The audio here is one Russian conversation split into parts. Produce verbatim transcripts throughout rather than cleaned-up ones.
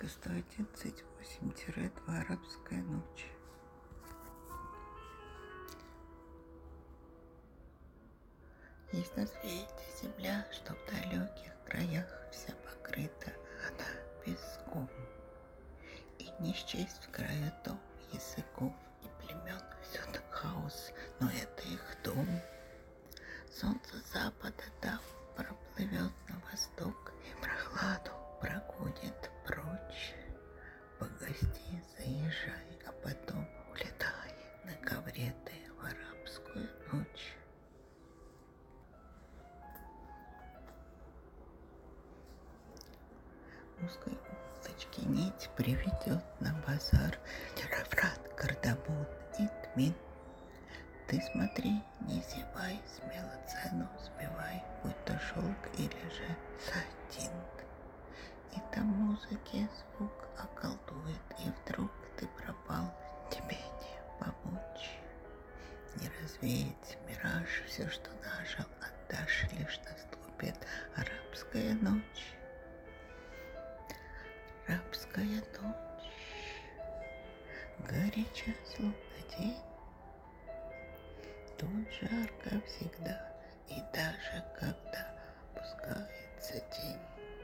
Сказка сто одиннадцать восемь два «Арабская ночь». Есть на свете земля, что в далеких краях вся покрыта она песком. И не счесть в краю дом языков и племен, всюду хаос, но это их дом. Солнце запада там проплывет на восток и прохладу прогонит прочь. Погости, заезжай, а потом улетай на ковре ты в арабскую ночь. Узкой улочки нить приведет на базар Рафрат, кардамон и тмин. Ты смотри, не зевай, смело цену сбивай, будь то шелк или же сатин. И там музыки звук околдует, и вдруг ты пропал, тебе не помочь. Не развеять мираж, все, что нажил, отдашь, лишь наступит арабская ночь. Арабская ночь, горяча, словно день. Тут жарко всегда, и даже когда опускается тень.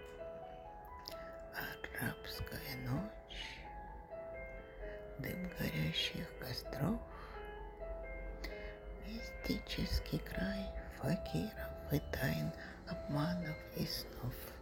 Арабская ночь, дым горящих костров, мистический край факиров и тайн, обманов и снов.